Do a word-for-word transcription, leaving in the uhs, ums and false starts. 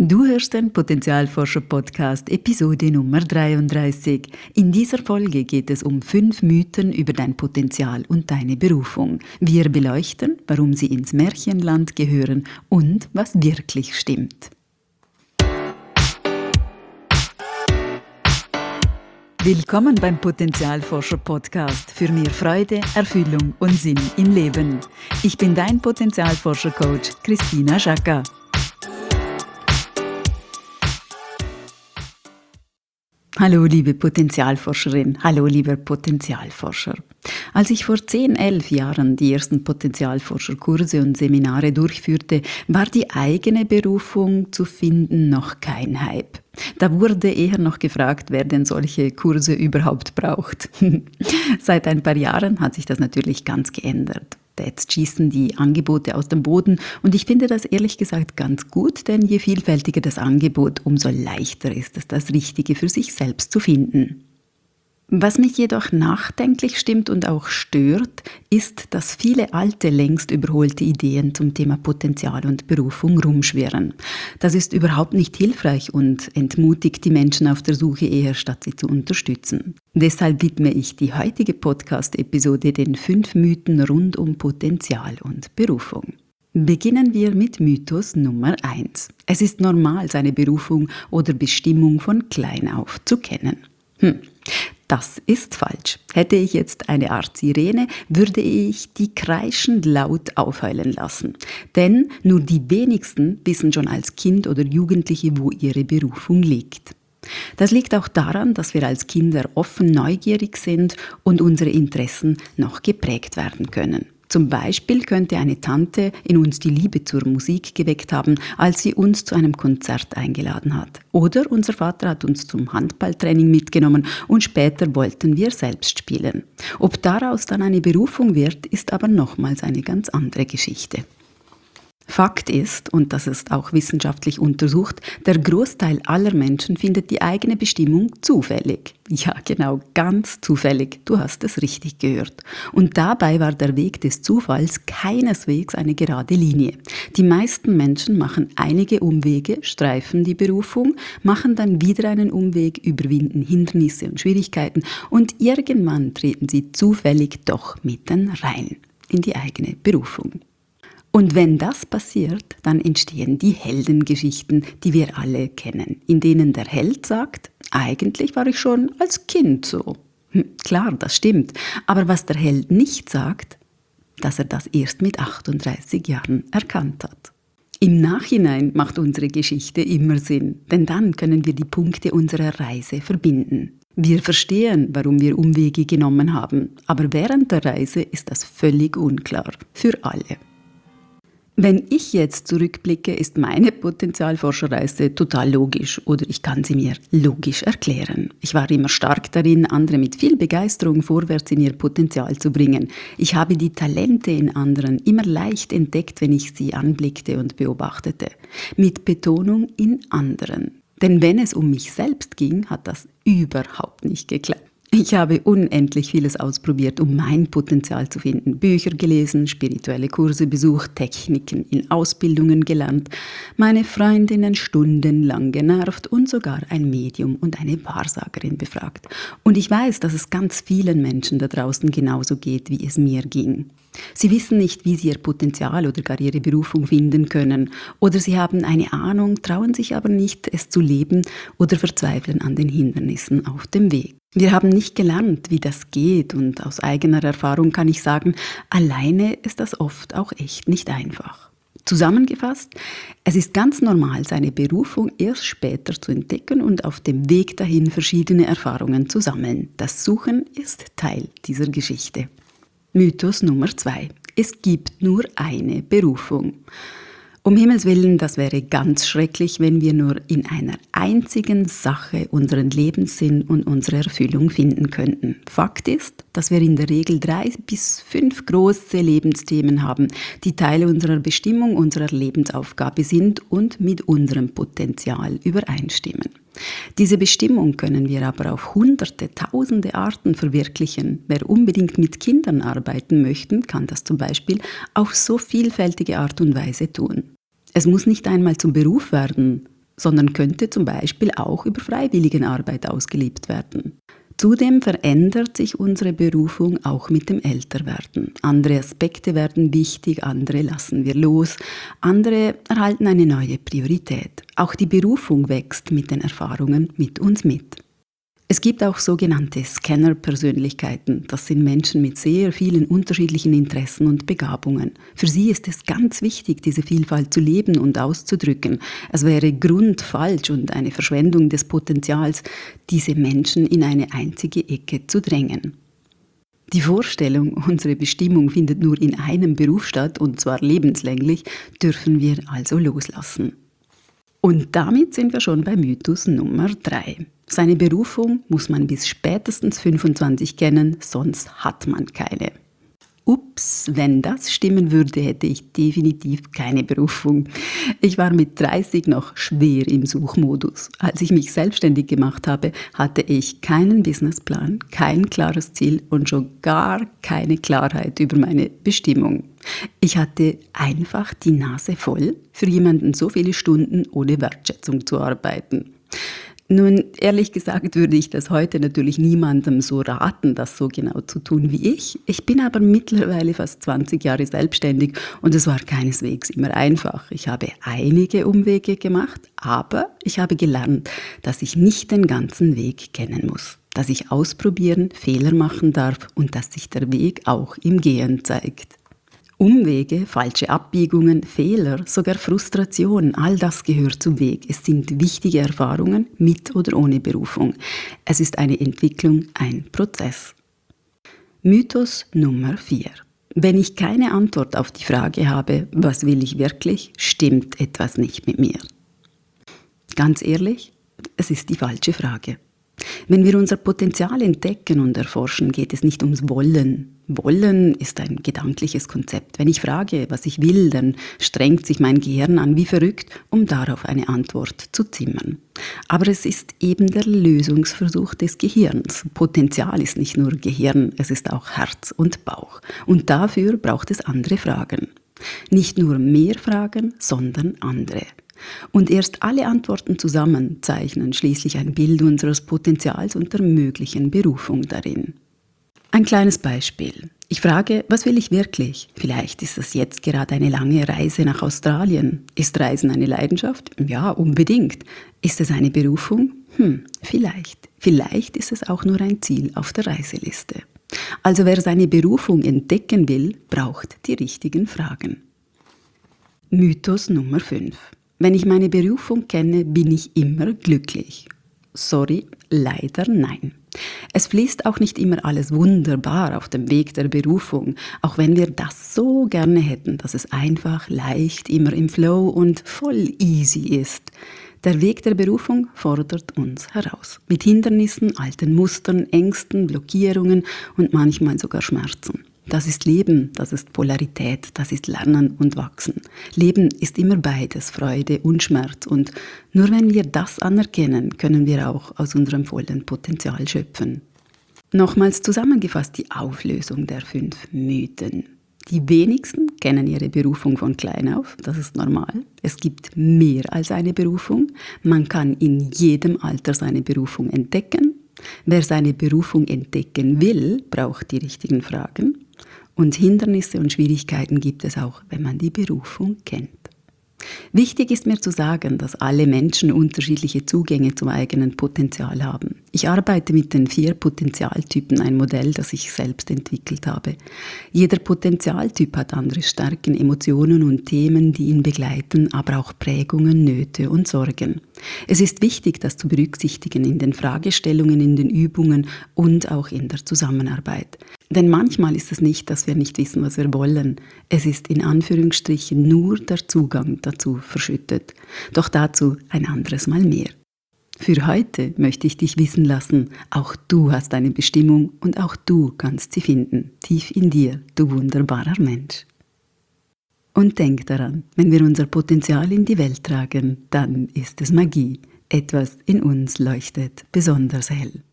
Du hörst den Potenzialforscher-Podcast, Episode Nummer dreiunddreißig. In dieser Folge geht es um fünf Mythen über dein Potenzial und deine Berufung. Wir beleuchten, warum sie ins Märchenland gehören und was wirklich stimmt. Willkommen beim Potenzialforscher-Podcast für mehr Freude, Erfüllung und Sinn im Leben. Ich bin dein Potenzialforscher-Coach Christina Schaka. Hallo liebe Potenzialforscherin, hallo lieber Potenzialforscher. Als ich vor zehn, elf Jahren die ersten Potenzialforscherkurse und Seminare durchführte, war die eigene Berufung zu finden noch kein Hype. Da wurde eher noch gefragt, wer denn solche Kurse überhaupt braucht. Seit ein paar Jahren hat sich das natürlich ganz geändert. Jetzt schießen die Angebote aus dem Boden und ich finde das ehrlich gesagt ganz gut, denn je vielfältiger das Angebot, umso leichter ist es, das Richtige für sich selbst zu finden. Was mich jedoch nachdenklich stimmt und auch stört, ist, dass viele alte, längst überholte Ideen zum Thema Potenzial und Berufung rumschwirren. Das ist überhaupt nicht hilfreich und entmutigt die Menschen auf der Suche eher, statt sie zu unterstützen. Deshalb widme ich die heutige Podcast-Episode den fünf Mythen rund um Potenzial und Berufung. Beginnen wir mit Mythos Nummer eins. Es ist normal, seine Berufung oder Bestimmung von klein auf zu kennen. Hm. Das ist falsch. Hätte ich jetzt eine Art Sirene, würde ich die kreischend laut aufheulen lassen. Denn nur die wenigsten wissen schon als Kind oder Jugendliche, wo ihre Berufung liegt. Das liegt auch daran, dass wir als Kinder offen neugierig sind und unsere Interessen noch geprägt werden können. Zum Beispiel könnte eine Tante in uns die Liebe zur Musik geweckt haben, als sie uns zu einem Konzert eingeladen hat. Oder unser Vater hat uns zum Handballtraining mitgenommen und später wollten wir selbst spielen. Ob daraus dann eine Berufung wird, ist aber nochmals eine ganz andere Geschichte. Fakt ist, und das ist auch wissenschaftlich untersucht, der Großteil aller Menschen findet die eigene Bestimmung zufällig. Ja, genau, ganz zufällig. Du hast es richtig gehört. Und dabei war der Weg des Zufalls keineswegs eine gerade Linie. Die meisten Menschen machen einige Umwege, streifen die Berufung, machen dann wieder einen Umweg, überwinden Hindernisse und Schwierigkeiten und irgendwann treten sie zufällig doch mitten rein in die eigene Berufung. Und wenn das passiert, dann entstehen die Heldengeschichten, die wir alle kennen, in denen der Held sagt, eigentlich war ich schon als Kind so. Hm, klar, das stimmt, aber was der Held nicht sagt, dass er das erst mit achtunddreißig Jahren erkannt hat. Im Nachhinein macht unsere Geschichte immer Sinn, denn dann können wir die Punkte unserer Reise verbinden. Wir verstehen, warum wir Umwege genommen haben, aber während der Reise ist das völlig unklar für alle. Wenn ich jetzt zurückblicke, ist meine Potenzialforscherreise total logisch oder ich kann sie mir logisch erklären. Ich war immer stark darin, andere mit viel Begeisterung vorwärts in ihr Potenzial zu bringen. Ich habe die Talente in anderen immer leicht entdeckt, wenn ich sie anblickte und beobachtete. Mit Betonung in anderen. Denn wenn es um mich selbst ging, hat das überhaupt nicht geklappt. Ich habe unendlich vieles ausprobiert, um mein Potenzial zu finden. Bücher gelesen, spirituelle Kurse besucht, Techniken in Ausbildungen gelernt, meine Freundinnen stundenlang genervt und sogar ein Medium und eine Wahrsagerin befragt. Und ich weiß, dass es ganz vielen Menschen da draußen genauso geht, wie es mir ging. Sie wissen nicht, wie sie ihr Potenzial oder gar ihre Berufung finden können. Oder sie haben eine Ahnung, trauen sich aber nicht, es zu leben oder verzweifeln an den Hindernissen auf dem Weg. Wir haben nicht gelernt, wie das geht und aus eigener Erfahrung kann ich sagen, alleine ist das oft auch echt nicht einfach. Zusammengefasst, es ist ganz normal, seine Berufung erst später zu entdecken und auf dem Weg dahin verschiedene Erfahrungen zu sammeln. Das Suchen ist Teil dieser Geschichte. Mythos Nummer zwei. Es gibt nur eine Berufung. Um Himmels Willen, das wäre ganz schrecklich, wenn wir nur in einer einzigen Sache unseren Lebenssinn und unsere Erfüllung finden könnten. Fakt ist, dass wir in der Regel drei bis fünf große Lebensthemen haben, die Teile unserer Bestimmung, unserer Lebensaufgabe sind und mit unserem Potenzial übereinstimmen. Diese Bestimmung können wir aber auf hunderte, tausende Arten verwirklichen. Wer unbedingt mit Kindern arbeiten möchte, kann das zum Beispiel auf so vielfältige Art und Weise tun. Es muss nicht einmal zum Beruf werden. sondern könnte zum Beispiel auch über Freiwilligenarbeit ausgelebt werden. Zudem verändert sich unsere Berufung auch mit dem Älterwerden. Andere Aspekte werden wichtig, andere lassen wir los, andere erhalten eine neue Priorität. Auch die Berufung wächst mit den Erfahrungen mit uns mit. Es gibt auch sogenannte Scanner-Persönlichkeiten. Das sind Menschen mit sehr vielen unterschiedlichen Interessen und Begabungen. Für sie ist es ganz wichtig, diese Vielfalt zu leben und auszudrücken. Es wäre grundfalsch und eine Verschwendung des Potenzials, diese Menschen in eine einzige Ecke zu drängen. Die Vorstellung, unsere Bestimmung findet nur in einem Beruf statt, und zwar lebenslänglich, dürfen wir also loslassen. Und damit sind wir schon bei Mythos Nummer drei. Seine Berufung muss man bis spätestens fünfundzwanzig kennen, sonst hat man keine. Ups, wenn das stimmen würde, hätte ich definitiv keine Berufung. Ich war mit dreißig noch schwer im Suchmodus. Als ich mich selbstständig gemacht habe, hatte ich keinen Businessplan, kein klares Ziel und schon gar keine Klarheit über meine Bestimmung. Ich hatte einfach die Nase voll, für jemanden so viele Stunden ohne Wertschätzung zu arbeiten. Nun, ehrlich gesagt würde ich das heute natürlich niemandem so raten, das so genau zu tun wie ich. Ich bin aber mittlerweile fast zwanzig Jahre selbstständig und es war keineswegs immer einfach. Ich habe einige Umwege gemacht, aber ich habe gelernt, dass ich nicht den ganzen Weg kennen muss. Dass ich ausprobieren, Fehler machen darf und dass sich der Weg auch im Gehen zeigt. Umwege, falsche Abbiegungen, Fehler, sogar Frustration, all das gehört zum Weg. Es sind wichtige Erfahrungen mit oder ohne Berufung. Es ist eine Entwicklung, ein Prozess. Mythos Nummer vier. Wenn ich keine Antwort auf die Frage habe, was will ich wirklich, stimmt etwas nicht mit mir. Ganz ehrlich, es ist die falsche Frage. Wenn wir unser Potenzial entdecken und erforschen, geht es nicht ums Wollen. Wollen ist ein gedankliches Konzept. Wenn ich frage, was ich will, dann strengt sich mein Gehirn an wie verrückt, um darauf eine Antwort zu zimmern. Aber es ist eben der Lösungsversuch des Gehirns. Potenzial ist nicht nur Gehirn, es ist auch Herz und Bauch. Und dafür braucht es andere Fragen. Nicht nur mehr Fragen, sondern andere. Und erst alle Antworten zusammen zeichnen schließlich ein Bild unseres Potenzials und der möglichen Berufung darin. Ein kleines Beispiel. Ich frage, was will ich wirklich? Vielleicht ist es jetzt gerade eine lange Reise nach Australien. Ist Reisen eine Leidenschaft? Ja, unbedingt. Ist es eine Berufung? Hm, vielleicht. Vielleicht ist es auch nur ein Ziel auf der Reiseliste. Also wer seine Berufung entdecken will, braucht die richtigen Fragen. Mythos Nummer fünf. Wenn ich meine Berufung kenne, bin ich immer glücklich. Sorry, leider nein. Es fließt auch nicht immer alles wunderbar auf dem Weg der Berufung, auch wenn wir das so gerne hätten, dass es einfach, leicht, immer im Flow und voll easy ist. Der Weg der Berufung fordert uns heraus. Mit Hindernissen, alten Mustern, Ängsten, Blockierungen und manchmal sogar Schmerzen. Das ist Leben, das ist Polarität, das ist Lernen und Wachsen. Leben ist immer beides, Freude und Schmerz. Und nur wenn wir das anerkennen, können wir auch aus unserem vollen Potenzial schöpfen. Nochmals zusammengefasst die Auflösung der fünf Mythen. Die wenigsten kennen ihre Berufung von klein auf, das ist normal. Es gibt mehr als eine Berufung. Man kann in jedem Alter seine Berufung entdecken. Wer seine Berufung entdecken will, braucht die richtigen Fragen. Und Hindernisse und Schwierigkeiten gibt es auch, wenn man die Berufung kennt. Wichtig ist mir zu sagen, dass alle Menschen unterschiedliche Zugänge zum eigenen Potenzial haben. Ich arbeite mit den vier Potenzialtypen, ein Modell, das ich selbst entwickelt habe. Jeder Potenzialtyp hat andere Stärken, Emotionen und Themen, die ihn begleiten, aber auch Prägungen, Nöte und Sorgen. Es ist wichtig, das zu berücksichtigen in den Fragestellungen, in den Übungen und auch in der Zusammenarbeit. Denn manchmal ist es nicht, dass wir nicht wissen, was wir wollen. Es ist in Anführungsstrichen nur der Zugang dazu verschüttet. Doch dazu ein anderes Mal mehr. Für heute möchte ich dich wissen lassen, auch du hast eine Bestimmung und auch du kannst sie finden, tief in dir, du wunderbarer Mensch. Und denk daran, wenn wir unser Potenzial in die Welt tragen, dann ist es Magie. Etwas in uns leuchtet besonders hell.